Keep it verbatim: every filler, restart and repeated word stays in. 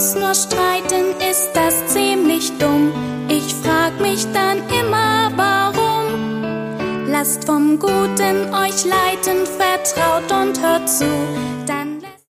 uns nur streiten, ist das ziemlich dumm. Ich frag mich dann immer, warum? Lasst vom Guten euch leiten, vertraut und hört zu, dann